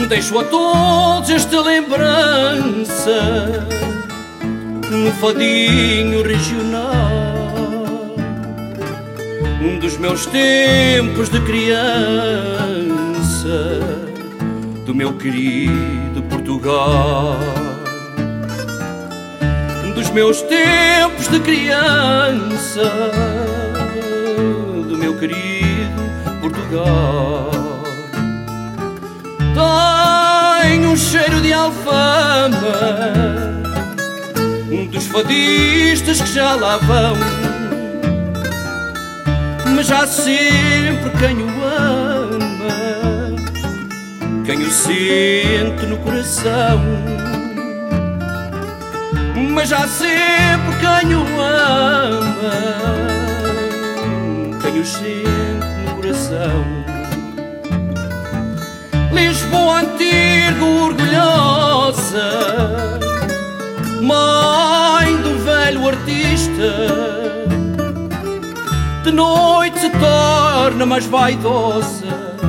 Deixo a todos esta lembrança, um fadinho regional dos meus tempos de criança, do meu querido Portugal. Dos meus tempos de criança, do meu querido Portugal. Tenho um cheiro de alfama dos fadistas que já lá vão, mas há sempre quem o ama, quem o sente no coração. Mas há sempre quem o ama, quem o sente no coração. Lisboa antiga, orgulhosa, mãe do velho artista, de noite se torna mais vaidosa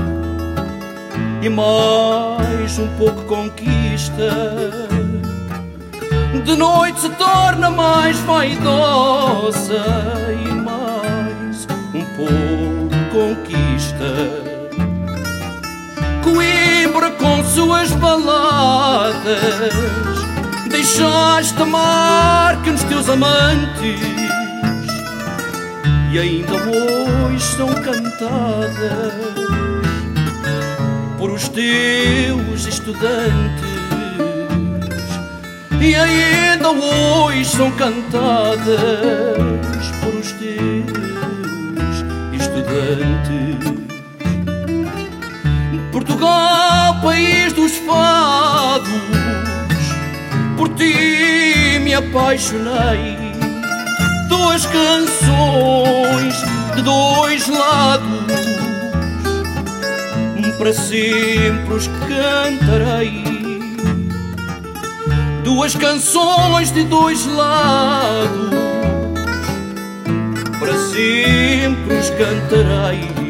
e mais um pouco conquista. De noite se torna mais vaidosa e mais um pouco conquista. Coimbra com suas baladas, deixaste a marca nos teus amantes e ainda hoje são cantadas por os teus estudantes. E ainda hoje são cantadas por os teus estudantes. Portugal, país dos fados, por ti me apaixonei. Duas canções de dois lados, para sempre os cantarei. Duas canções de dois lados, para sempre os cantarei.